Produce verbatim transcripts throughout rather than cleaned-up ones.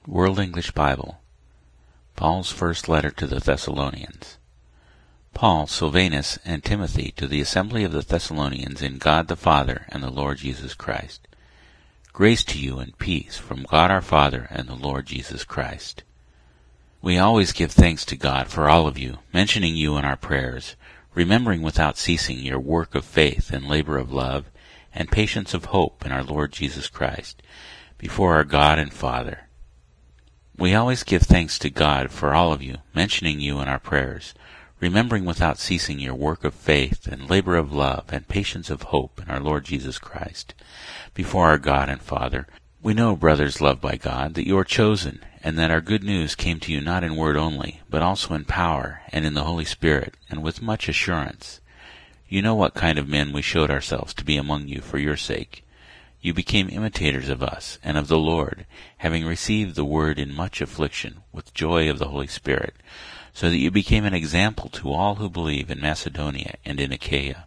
World English Bible, Paul's First Letter to the Thessalonians. Paul, Silvanus, and Timothy, to the assembly of the Thessalonians in God the Father and the Lord Jesus Christ. Grace to you and peace from God our Father and the Lord Jesus Christ. We always give thanks to God for all of you, mentioning you in our prayers, remembering without ceasing your work of faith and labor of love, and patience of hope in our Lord Jesus Christ, before our God and Father. We always give thanks to God for all of you, mentioning you in our prayers, remembering without ceasing your work of faith and labor of love and patience of hope in our Lord Jesus Christ, before our God and Father. We know, brothers loved by God, that you are chosen, and that our good news came to you not in word only, but also in power and in the Holy Spirit, and with much assurance. You know what kind of men we showed ourselves to be among you for your sake. You became imitators of us and of the Lord, having received the word in much affliction, with joy of the Holy Spirit, so that you became an example to all who believe in Macedonia and in Achaia.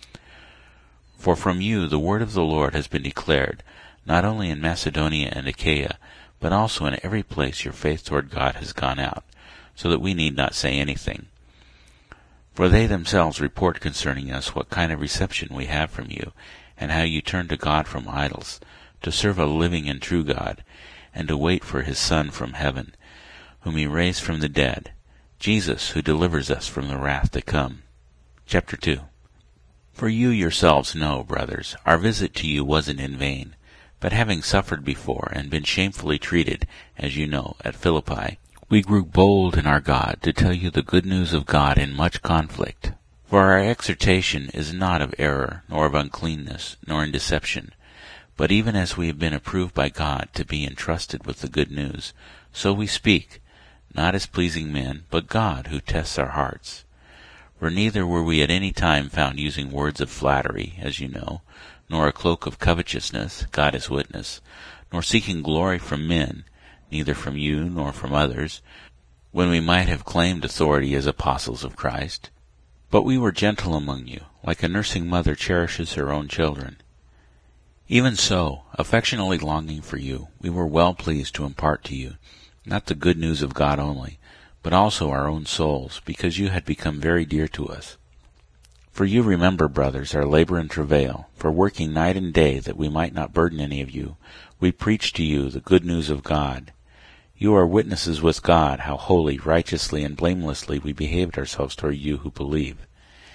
For from you the word of the Lord has been declared, not only in Macedonia and Achaia, but also in every place your faith toward God has gone out, so that we need not say anything. For they themselves report concerning us what kind of reception we have from you, and how you turn to God from idols, to serve a living and true God, and to wait for his Son from heaven, whom he raised from the dead, Jesus, who delivers us from the wrath to come. Chapter two. For you yourselves know, brothers, our visit to you wasn't in vain, but having suffered before and been shamefully treated, as you know, at Philippi, we grew bold in our God to tell you the good news of God in much conflict. For our exhortation is not of error, nor of uncleanness, nor in deception. But even as we have been approved by God to be entrusted with the good news, so we speak, not as pleasing men, but God who tests our hearts. For neither were we at any time found using words of flattery, as you know, nor a cloak of covetousness, God is witness, nor seeking glory from men, neither from you nor from others, when we might have claimed authority as apostles of Christ. But we were gentle among you, like a nursing mother cherishes her own children. Even so, affectionately longing for you, we were well pleased to impart to you, not the good news of God only, but also our own souls, because you had become very dear to us. For you remember, brothers, our labor and travail, for working night and day that we might not burden any of you, we preached to you the good news of God. You are witnesses with God how holy, righteously, and blamelessly we behaved ourselves toward you who believe.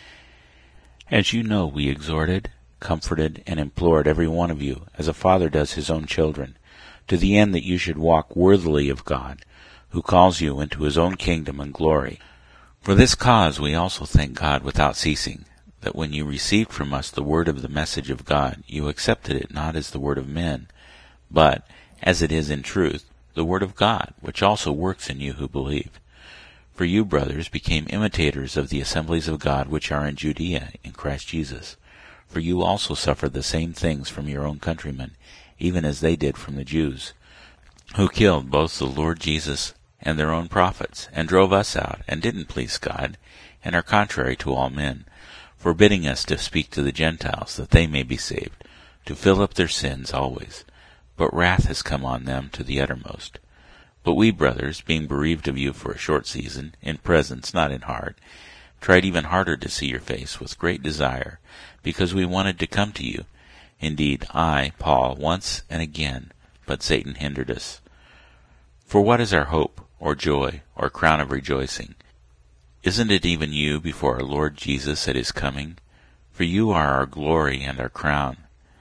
As you know, we exhorted, comforted, and implored every one of you, as a father does his own children, to the end that you should walk worthily of God, who calls you into his own kingdom and glory. For this cause we also thank God without ceasing, that when you received from us the word of the message of God, you accepted it not as the word of men, but, as it is in truth, the word of God, which also works in you who believe. For you, brothers, became imitators of the assemblies of God which are in Judea in Christ Jesus. For you also suffered the same things from your own countrymen, even as they did from the Jews, who killed both the Lord Jesus and their own prophets, and drove us out, and didn't please God, and are contrary to all men, forbidding us to speak to the Gentiles, that they may be saved, to fill up their sins always. But wrath has come on them to the uttermost. But we, brothers, being bereaved of you for a short season, in presence, not in heart, tried even harder to see your face with great desire, because we wanted to come to you. Indeed, I, Paul, once and again, but Satan hindered us. For what is our hope, or joy, or crown of rejoicing? Isn't it even you before our Lord Jesus at his coming? For you are our glory and our crown.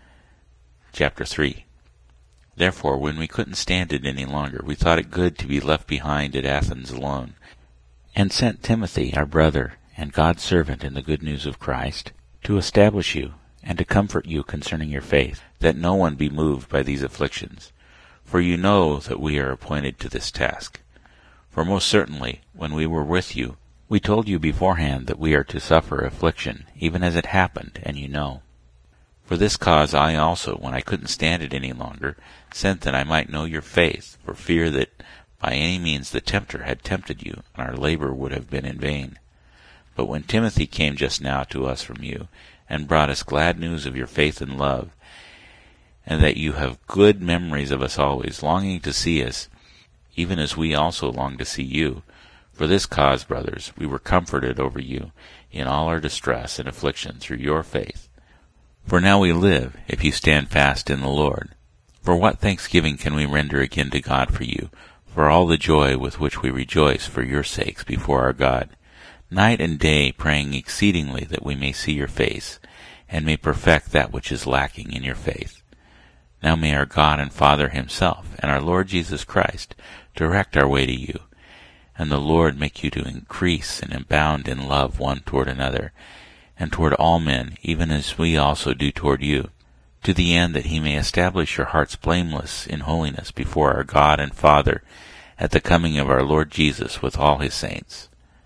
Chapter three. Therefore, when we couldn't stand it any longer, we thought it good to be left behind at Athens alone, and sent Timothy, our brother, and God's servant in the good news of Christ, to establish you, and to comfort you concerning your faith, that no one be moved by these afflictions. For you know that we are appointed to this task. For most certainly, when we were with you, we told you beforehand that we are to suffer affliction, even as it happened, and you know. For this cause I also, when I couldn't stand it any longer, sent that I might know your faith, for fear that by any means the tempter had tempted you, and our labor would have been in vain. But when Timothy came just now to us from you, and brought us glad news of your faith and love, and that you have good memories of us always, longing to see us, even as we also long to see you. For this cause, brothers, we were comforted over you in all our distress and affliction through your faith. For now we live, if you stand fast in the Lord. For what thanksgiving can we render again to God for you, for all the joy with which we rejoice for your sakes before our God, night and day praying exceedingly that we may see your face, and may perfect that which is lacking in your faith. Now may our God and Father himself, and our Lord Jesus Christ, direct our way to you, and the Lord make you to increase and abound in love one toward another, and toward all men, even as we also do toward you, to the end that he may establish your hearts blameless in holiness before our God and Father, at the coming of our Lord Jesus with all his saints.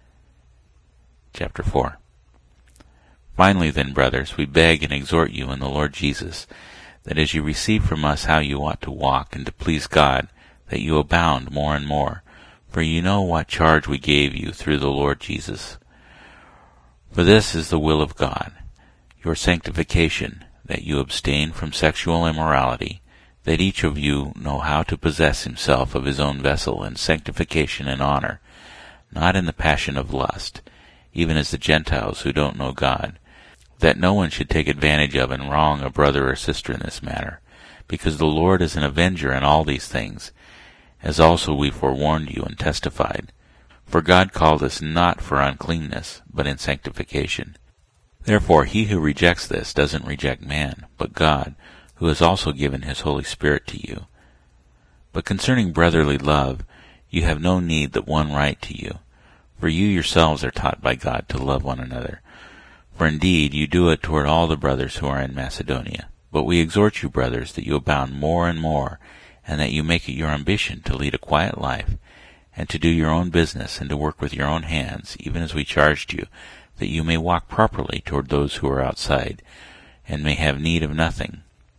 Chapter four. Finally then, brothers, we beg and exhort you in the Lord Jesus, that as you receive from us how you ought to walk and to please God, that you abound more and more. For you know what charge we gave you through the Lord Jesus. For this is the will of God, your sanctification, that you abstain from sexual immorality, that each of you know how to possess himself of his own vessel in sanctification and honor, not in the passion of lust, even as the Gentiles who don't know God, that no one should take advantage of and wrong a brother or sister in this matter, because the Lord is an avenger in all these things, as also we forewarned you and testified. For God called us not for uncleanness, but in sanctification. Therefore he who rejects this doesn't reject man, but God, who has also given his Holy Spirit to you. But concerning brotherly love, you have no need that one write to you, for you yourselves are taught by God to love one another. For indeed you do it toward all the brothers who are in Macedonia. But we exhort you, brothers, that you abound more and more, and that you make it your ambition to lead a quiet life, and to do your own business, and to work with your own hands, even as we charged you, that you may walk properly toward those who are outside, and may have need of nothing.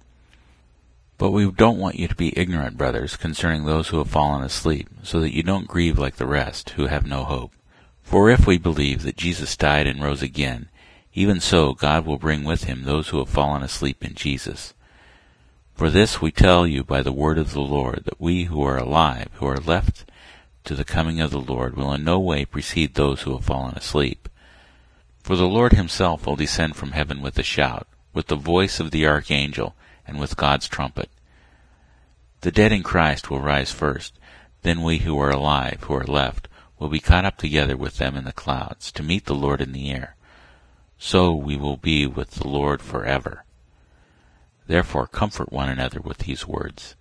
But we don't want you to be ignorant, brothers, concerning those who have fallen asleep, so that you don't grieve like the rest, who have no hope. For if we believe that Jesus died and rose again, even so God will bring with him those who have fallen asleep in Jesus. For this we tell you by the word of the Lord, that we who are alive, who are left to the coming of the Lord, will in no way precede those who have fallen asleep. For the Lord himself will descend from heaven with a shout, with the voice of the archangel, and with God's trumpet. The dead in Christ will rise first. Then we who are alive, who are left, will be caught up together with them in the clouds, to meet the Lord in the air. So we will be with the Lord forever. Therefore comfort one another with these words.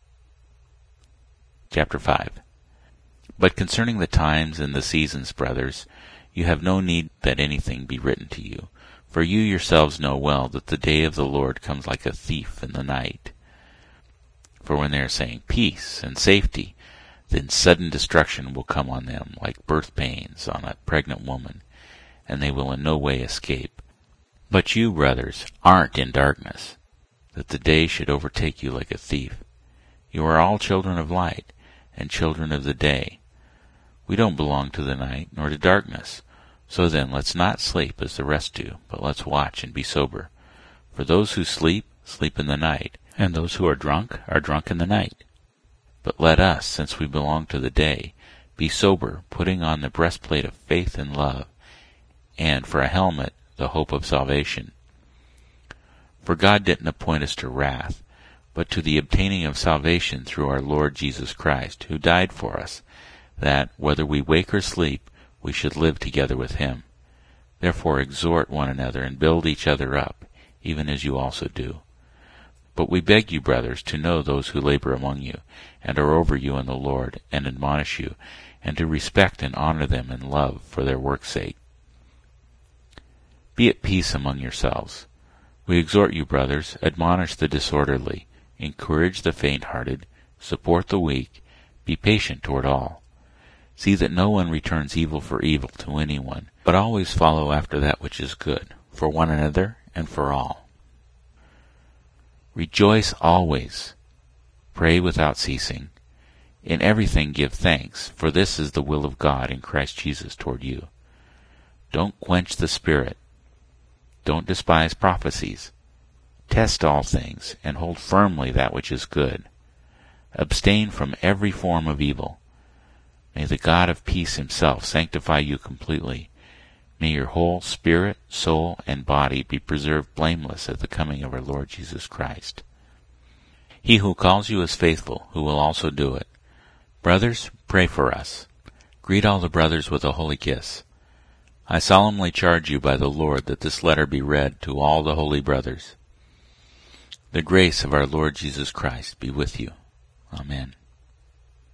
Chapter five. But concerning the times and the seasons, brothers, you have no need that anything be written to you, for you yourselves know well that the day of the Lord comes like a thief in the night. For when they are saying peace and safety, then sudden destruction will come on them like birth pains on a pregnant woman, and they will in no way escape. But you, brothers, aren't in darkness, that the day should overtake you like a thief. You are all children of light, and children of the day. We don't belong to the night, nor to darkness. So then, let's not sleep as the rest do, but let's watch and be sober. For those who sleep, sleep in the night, and those who are drunk are drunk in the night. But let us, since we belong to the day, be sober, putting on the breastplate of faith and love, and for a helmet, the hope of salvation. For God didn't appoint us to wrath, but to the obtaining of salvation through our Lord Jesus Christ, who died for us, that, whether we wake or sleep, we should live together with him. Therefore exhort one another and build each other up, even as you also do. But we beg you, brothers, to know those who labor among you, and are over you in the Lord, and admonish you, and to respect and honor them in love for their work's sake. Be at peace among yourselves. We exhort you, brothers, admonish the disorderly, encourage the faint-hearted, support the weak, be patient toward all. See that no one returns evil for evil to anyone, but always follow after that which is good, for one another and for all. Rejoice always. Pray without ceasing. In everything give thanks, for this is the will of God in Christ Jesus toward you. Don't quench the Spirit. Don't despise prophecies. Test all things, and hold firmly that which is good. Abstain from every form of evil. May the God of peace himself sanctify you completely. May your whole spirit, soul, and body be preserved blameless at the coming of our Lord Jesus Christ. He who calls you is faithful, who will also do it. Brothers, pray for us. Greet all the brothers with a holy kiss. I solemnly charge you by the Lord that this letter be read to all the holy brothers. The grace of our Lord Jesus Christ be with you. Amen.